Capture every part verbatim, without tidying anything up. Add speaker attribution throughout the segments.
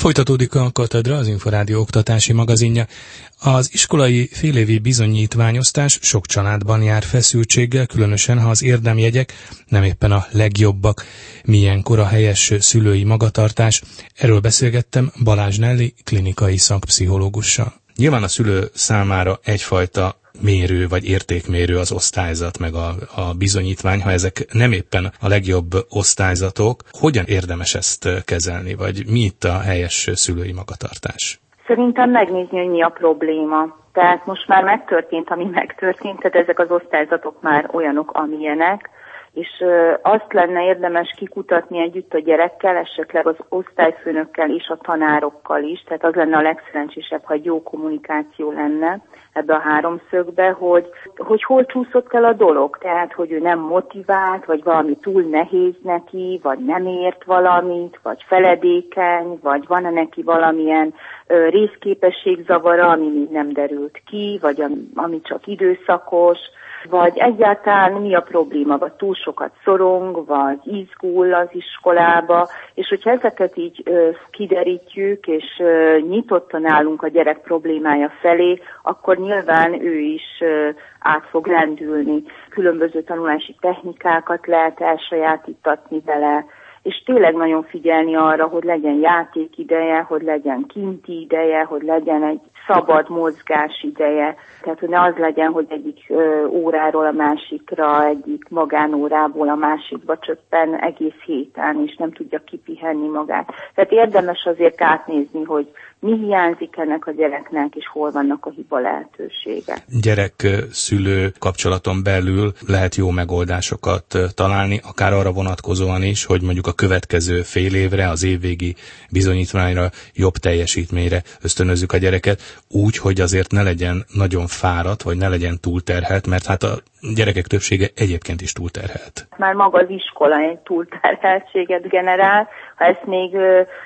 Speaker 1: Folytatódik a Katedra, az Inforádió oktatási magazinja. Az iskolai félévi bizonyítványosztás sok családban jár feszültséggel, különösen ha az érdemjegyek nem éppen a legjobbak. Milyenkor a helyes szülői magatartás? Erről beszélgettem Balázs Nelly klinikai szakpszichológussal. Nyilván a szülő számára egyfajta mérő vagy értékmérő az osztályzat, meg a, a bizonyítvány, ha ezek nem éppen a legjobb osztályzatok, hogyan érdemes ezt kezelni, vagy mi itt a helyes szülői magatartás?
Speaker 2: Szerintem megnézni, hogy mi a probléma. Tehát most már megtörtént, ami megtörtént, tehát ezek az osztályzatok már olyanok, amilyenek, és azt lenne érdemes kikutatni együtt a gyerekkel, esetleg az osztályfőnökkel és a tanárokkal is, tehát az lenne a legszerencsésebb, ha egy jó kommunikáció lenne ebbe a háromszögbe, hogy, hogy hol csúszott el a dolog, tehát hogy ő nem motivált, vagy valami túl nehéz neki, vagy nem ért valamit, vagy feledékeny, vagy van-e neki valamilyen ö, részképességzavara, ami még nem derült ki, vagy ami, ami csak időszakos, vagy egyáltalán mi a probléma, vagy túl sokat szorong, vagy izgul az iskolába, és hogyha ezeket így ö, kiderítjük, és ö, nyitottan állunk a gyerek problémája felé, akkor nyilván ő is ö, át fog lendülni. Különböző tanulási technikákat lehet elsajátítatni vele, és tényleg nagyon figyelni arra, hogy legyen játékideje, hogy legyen kinti ideje, hogy legyen egy szabad mozgás ideje. Tehát, hogy ne az legyen, hogy egyik ö, óráról a másikra, egyik magánórából a másikba csöppen egész héten, és nem tudja kipihenni magát. Tehát érdemes azért átnézni, hogy mi hiányzik ennek a gyereknek, és hol vannak a hiba lehetőségek.
Speaker 1: Gyerek-szülő kapcsolaton belül lehet jó megoldásokat találni, akár arra vonatkozóan is, hogy mondjuk a következő fél évre, az évvégi bizonyítványra, jobb teljesítményre ösztönözzük a gyereket, úgy, hogy azért ne legyen nagyon fáradt, vagy ne legyen túlterhelt, mert hát a gyerekek többsége egyébként is túlterhelt.
Speaker 2: Már maga az iskola egy túlterheltséget generál, ha ezt még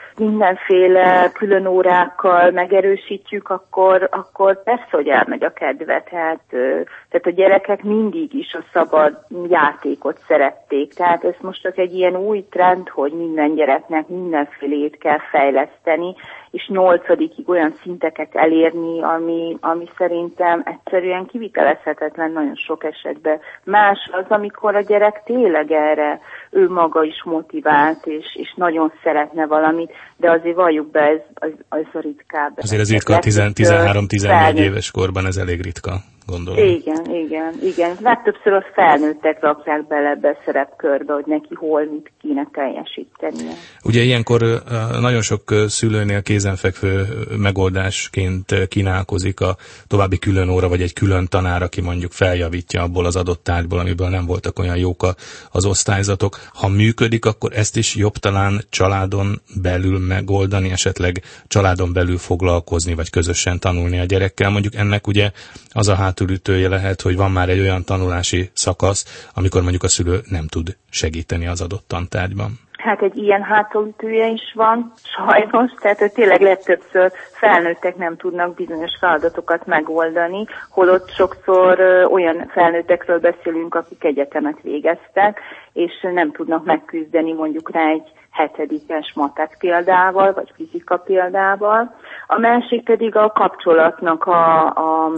Speaker 2: mindenféle külön órákkal megerősítjük, akkor, akkor persze, hogy elmegy a kedve. Tehát, tehát a gyerekek mindig is a szabad játékot szerették. Tehát ez most csak egy ilyen új trend, hogy minden gyereknek mindenfélét kell fejleszteni, és nyolcadikig olyan szinteket elérni, ami, ami szerintem egyszerűen kivitelezhetetlen nagyon sok esetben. Más az, amikor a gyerek tényleg erre ő maga is motivált, és, és nagyon szeretne valamit, de azért valljuk be, ez, az, az a ritkább.
Speaker 1: Azért ez ritka, tizenhárom-tizennégy éves korban ez elég ritka, gondolom.
Speaker 2: Igen, igen, igen. Legtöbbször a felnőttek rakják bele ebbe a szerepkörbe, hogy neki hol mit kéne teljesítenie.
Speaker 1: Ugye ilyenkor nagyon sok szülőnél kézenfekvő megoldásként kínálkozik a további külön óra, vagy egy külön tanár, aki mondjuk feljavítja abból az adott tárgyból, amiből nem voltak olyan jók az osztályzatok. Ha működik, akkor ezt is jobb talán családon belül megoldani, esetleg családon belül foglalkozni, vagy közösen tanulni a gyerekkel. Mondjuk ennek ugye az a hátulütője lehet, hogy van már egy olyan tanulási szakasz, amikor mondjuk a szülő nem tud segíteni az adott tantárgyban.
Speaker 2: Hát egy ilyen hátulütője is van, sajnos, tehát tényleg legtöbbször felnőttek nem tudnak bizonyos feladatokat megoldani, holott sokszor olyan felnőttekről beszélünk, akik egyetemet végeztek, és nem tudnak megküzdeni mondjuk rá egy hetedikes matek példával, vagy fizika példával. A másik pedig a kapcsolatnak a, a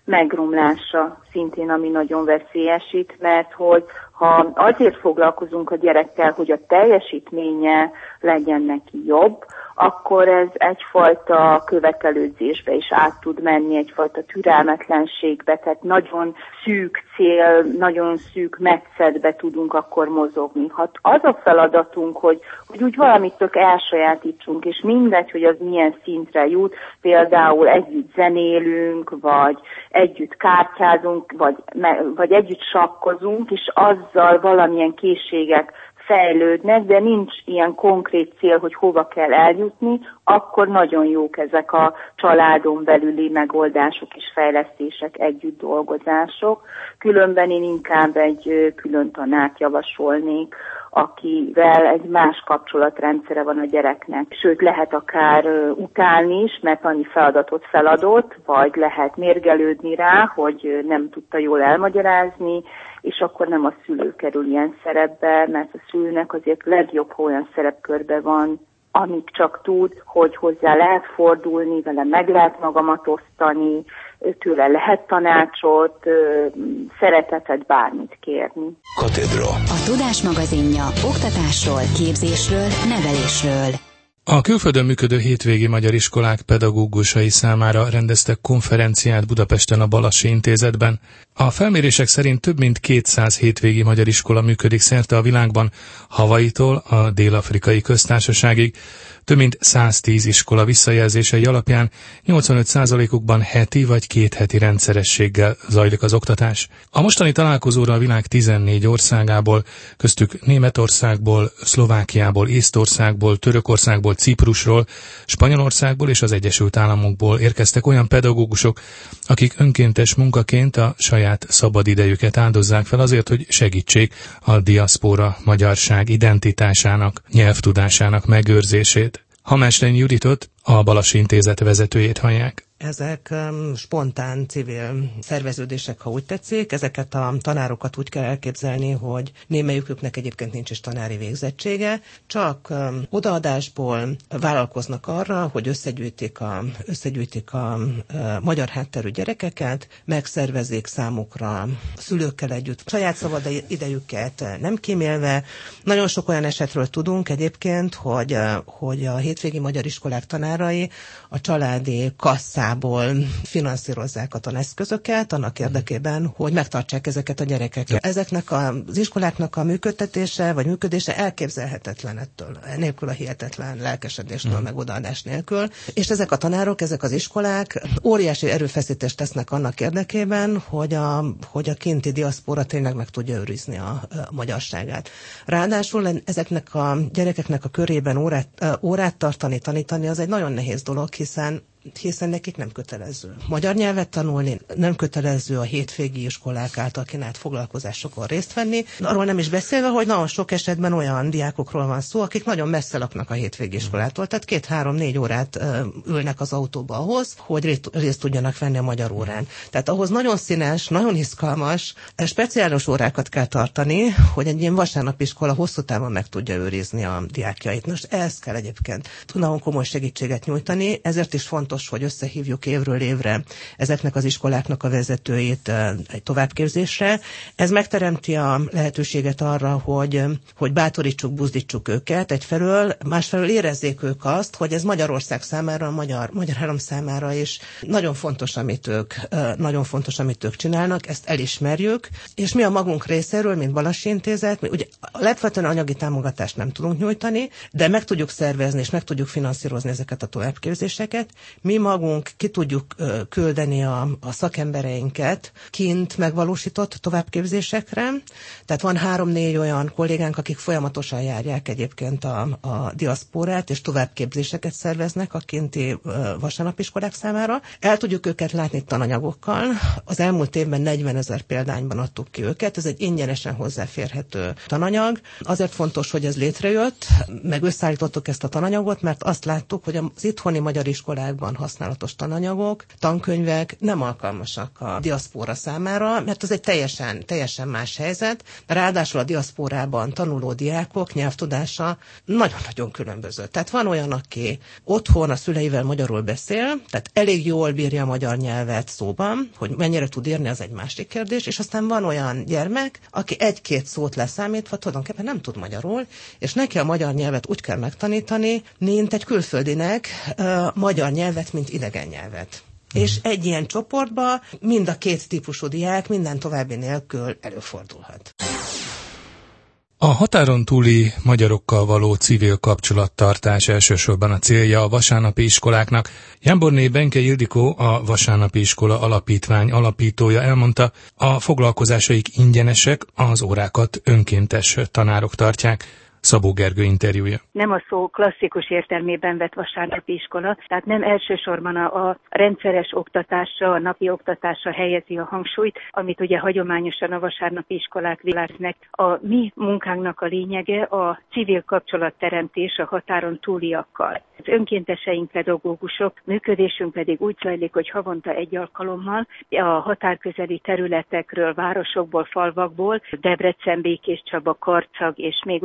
Speaker 2: megromlása szintén, ami nagyon veszélyesít, mert hogy ha azért foglalkozunk a gyerekkel, hogy a teljesítménye legyen neki jobb, akkor ez egyfajta követelődzésbe is át tud menni, egyfajta türelmetlenségbe, tehát nagyon szűk cél, nagyon szűk metszetbe tudunk akkor mozogni. Ha az a feladatunk, hogy, hogy úgy valamit tök elsajátítsunk, és mindegy, hogy az milyen szintre jut, például együtt zenélünk, vagy együtt kártyázunk, vagy, vagy együtt sakkozunk, és azzal valamilyen készségek fejlődnek, de nincs ilyen konkrét cél, hogy hova kell eljutni, akkor nagyon jók ezek a családon belüli megoldások és fejlesztések, együtt dolgozások. Különben én inkább egy külön tanárt javasolnék, akivel egy más kapcsolatrendszere van a gyereknek. Sőt, lehet akár utálni is, mert annyi feladatot feladott, vagy lehet mérgelődni rá, hogy nem tudta jól elmagyarázni, és akkor nem a szülő kerül ilyen szerepbe, mert a szülőnek azért legjobb, ha olyan szerepkörbe van, amíg csak tud, hogy hozzá lehet fordulni, vele meg lehet magamat osztani, tőle lehet tanácsot, szeretetet, bármit kérni.
Speaker 3: Katedra.
Speaker 4: A Tudás magazinja oktatásról, képzésről, nevelésről.
Speaker 1: A külföldön működő hétvégi magyar iskolák pedagógusai számára rendeztek konferenciát Budapesten a Balassi Intézetben. A felmérések szerint több mint kétszáz hétvégi magyar iskola működik szerte a világban, Havaitól a Dél-Afrikai Köztársaságig. Több mint száztíz iskola visszajelzései alapján nyolcvanöt százalékukban heti vagy két heti rendszerességgel zajlik az oktatás. A mostani találkozóra a világ tizennégy országából, köztük Németországból, Szlovákiából, Észtországból, Törökországból, Ciprusról, Spanyolországból és az Egyesült Államokból érkeztek olyan pedagógusok, akik önkéntes munkaként a saját szabadidejüket áldozzák fel azért, hogy segítsék a diaszpóra magyarság identitásának, nyelvtudásának megőrzését. Hamástein Juditot, a Balassi Intézet vezetőjét hallják.
Speaker 5: Ezek um, spontán civil szerveződések, ha úgy tetszik. Ezeket a tanárokat úgy kell elképzelni, hogy némelyiküknek egyébként nincs is tanári végzettsége, csak um, odaadásból vállalkoznak arra, hogy összegyűjtik a, összegyűjtik a uh, magyar hátterű gyerekeket, megszervezik számukra szülőkkel együtt saját szabad idejüket nem kímélve. Nagyon sok olyan esetről tudunk egyébként, hogy, uh, hogy a hétvégi magyar iskolák tanárai a családi kasszát finanszírozzák a taneszközöket annak érdekében, hogy megtartsák ezeket a gyerekeket. Ezeknek az iskoláknak a működtetése vagy működése elképzelhetetlen ettől, nélkül a hihetetlen lelkesedéstől, hmm. meg odaadás nélkül. És ezek a tanárok, ezek az iskolák óriási erőfeszítést tesznek annak érdekében, hogy a, hogy a kinti diaszpóra tényleg meg tudja őrizni a, a magyarságát. Ráadásul ezeknek a gyerekeknek a körében órát, órát tartani, tanítani, az egy nagyon nehéz dolog, hiszen hiszen nekik nem kötelező magyar nyelvet tanulni, nem kötelező a hétvégi iskolák által kínált foglalkozásokon részt venni. Arról nem is beszélve, hogy nagyon sok esetben olyan diákokról van szó, akik nagyon messze laknak a hétvégi iskolától, tehát két-három-négy órát uh, ülnek az autóba ahhoz, hogy részt, részt tudjanak venni a magyar órán. Tehát ahhoz nagyon színes, nagyon izgalmas, speciális órákat kell tartani, hogy egy ilyen vasárnapiskola hosszú távon meg tudja őrizni a diákjait. Most ehhez kell egyébként nagyon komoly segítséget nyújtani, ezért is fontos, hogy összehívjuk évről évre ezeknek az iskoláknak a vezetőit egy továbbképzésre. Ez megteremti a lehetőséget arra, hogy, hogy bátorítsuk, buzdítsuk őket egyfelől, másfelől érezzék ők azt, hogy ez Magyarország számára, a magyar, magyar állam számára is nagyon fontos, amit ők, nagyon fontos, amit ők csinálnak, ezt elismerjük, és mi a magunk részéről, mint Balassi Intézet, mi ugye alapvetően anyagi támogatást nem tudunk nyújtani, de meg tudjuk szervezni, és meg tudjuk finanszírozni ezeket a továbbképzéseket. Mi magunk ki tudjuk ö, küldeni a, a szakembereinket kint megvalósított továbbképzésekre. Tehát van három-négy olyan kollégánk, akik folyamatosan járják egyébként a, a diaszpórát, és továbbképzéseket szerveznek a kinti ö, vasárnapiskolák számára. El tudjuk őket látni tananyagokkal. Az elmúlt évben negyvenezer példányban adtuk ki őket. Ez egy ingyenesen hozzáférhető tananyag. Azért fontos, hogy ez létrejött, meg összeállítottuk ezt a tananyagot, mert azt láttuk, hogy az itthoni magyar iskolákban használatos tananyagok, tankönyvek nem alkalmasak a diaszpóra számára, mert ez egy teljesen, teljesen más helyzet. Ráadásul a diaszpórában tanuló diákok nyelvtudása nagyon-nagyon különböző. Tehát van olyan, aki otthon a szüleivel magyarul beszél, tehát elég jól bírja a magyar nyelvet szóban, hogy mennyire tud írni, az egy másik kérdés, és aztán van olyan gyermek, aki egy-két szót leszámítva tulajdonképpen nem tud magyarul, és neki a magyar nyelvet úgy kell megtanítani, mint egy külföldinek uh, magyar nyelvet, mint idegen nyelvet. Hmm. És egy ilyen csoportban mind a két típusú diák minden további nélkül előfordulhat.
Speaker 1: A határon túli magyarokkal való civil kapcsolattartás elsősorban a célja a vasárnapi iskoláknak. Jámborné Benke Ildikó, a Vasárnapi Iskola Alapítvány alapítója elmondta, a foglalkozásaik ingyenesek, az órákat önkéntes tanárok tartják. Szabó Gergő interjúja.
Speaker 6: Nem a szó klasszikus értelmében vett vasárnapi iskola, tehát nem elsősorban a, a rendszeres oktatásra, a napi oktatásra helyezi a hangsúlyt, amit ugye hagyományosan a vasárnapi iskolák világnak. A mi munkánknak a lényege a civil kapcsolatteremtés a határon túliakkal. Az önkénteseink pedagógusok, működésünk pedig úgy zajlik, hogy havonta egy alkalommal a határközeli területekről, városokból, falvakból, Debrecen, Békéscsaba, Karcag és még ugye sorol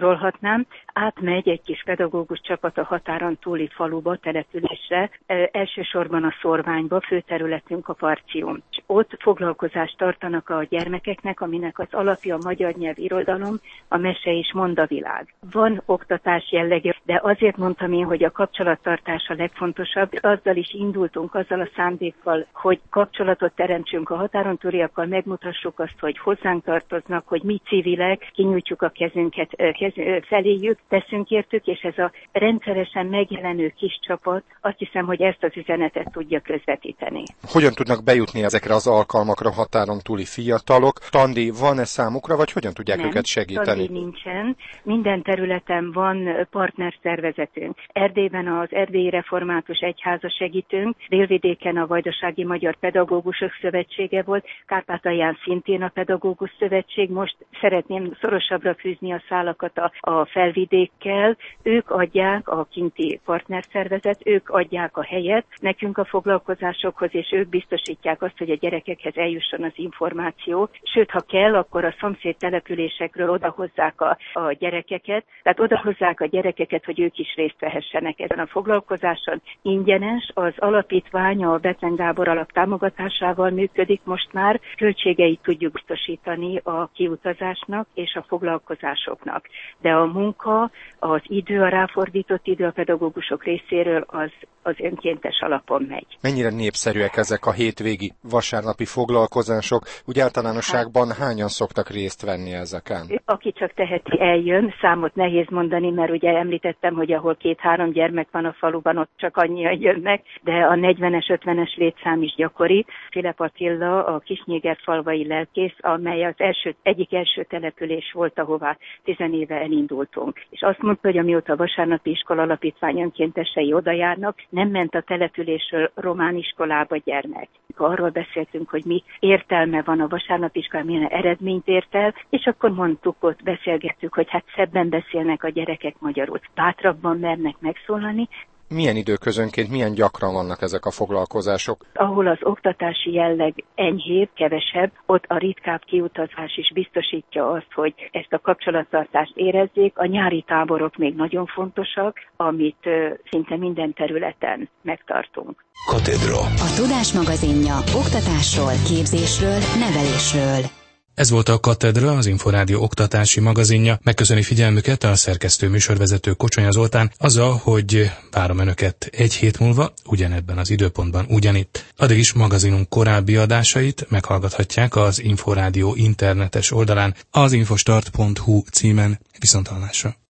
Speaker 6: sorolhatnám, átmegy egy kis pedagógus csapat a határon túli faluba, településre, elsősorban a Szorványba, főterületünk a Parcium. Ott foglalkozást tartanak a gyermekeknek, aminek az alapja a magyar nyelv, irodalom, a mese és mondavilág. Van oktatás jellege, de azért mondtam én, hogy a kapcsolattartás a legfontosabb. Azzal is indultunk, azzal a szándékkal, hogy kapcsolatot teremtsünk a határon túliakkal, megmutassuk azt, hogy hozzánk tartoznak, hogy mi civilek, kinyújtjuk a kezünket kez, feléjük, teszünk értük, és ez a rendszeresen megjelenő kis csapat, azt hiszem, hogy ezt az üzenetet tudja közvetíteni.
Speaker 3: Hogyan tudnak bejutni ezekre az alkalmakra határon túli fiatalok? Tandi van-e számukra, vagy hogyan tudják
Speaker 6: Nem,
Speaker 3: őket segíteni?
Speaker 6: Tandi nincsen. Minden területen van partnerszervezetünk. Erdélyben az Erdélyi Református Egyháza segítünk, Délvidéken a Vajdasági Magyar Pedagógusok Szövetsége volt, Kárpátalján szintén a Pedagógus Szövetség. Most szeretném szorosabbra fűzni a szálakat a, a Felvidékkel. Ők adják a kinti partnerszervezet, ők adják a helyet nekünk a foglalkozásokhoz, és ők biztosítják azt, hogy a gyerekekhez eljusson az információ. Sőt, ha kell, akkor a szomszéd településekről odahozzák a, a gyerekeket, tehát odahozzák a gyerekeket, hogy ők is részt vehessenek ezen a foglalkozáson. Ingyenes, az alapítvány a Bethlen Gábor alap támogatásával működik most már, költségeit tudjuk biztosítani a kiutazásnak és a foglalkozásoknak. De a munka, az idő, a ráfordított idő a pedagógusok részéről az, az önkéntes alapon megy.
Speaker 3: Mennyire népszerűek ezek a hétvégi vasárnapi foglalkozások? Úgy általánosságban hányan szoktak részt venni ezeken?
Speaker 6: Aki csak teheti, eljön. Számot nehéz mondani, mert ugye említettem, hogy ahol két-három gyermek van a faluban, ott csak annyian jönnek, de a negyvenes, ötvenes létszám is gyakori. Filip Attila, a Kisnyégerfalvai lelkész, amely az első, egyik első település volt, ahová tizenéve elindultunk. És azt mondta, hogy amióta a vasárnapi iskola alapítvány önkéntesei odajárnak, nem ment a településről román iskolába gyermek. Arról beszéltünk, hogy mi értelme van a vasárnapi iskola, milyen eredményt ért el, és akkor mondtuk, ott beszélgettük, hogy hát szebben beszélnek a gyerekek magyarul, bátrabban mernek megszólalni.
Speaker 3: Milyen időközönként, milyen gyakran vannak ezek a foglalkozások?
Speaker 6: Ahol az oktatási jelleg enyhébb, kevesebb, ott a ritkább kiutazás is biztosítja azt, hogy ezt a kapcsolattartást érezzék. A nyári táborok még nagyon fontosak, amit ö, szinte minden területen megtartunk.
Speaker 4: Katedra. A Tudás magazinja oktatásról, képzésről, nevelésről.
Speaker 1: Ez volt a Katedra, az Inforádió oktatási magazinja. Megköszöni figyelmüket a szerkesztő műsorvezető Kocsonya Zoltán azzal, hogy várom önöket egy hét múlva, ugyanebben az időpontban ugyanitt. Addig is magazinunk korábbi adásait meghallgathatják az Inforádió internetes oldalán, az infostart pont hu címen. Viszonthallásra.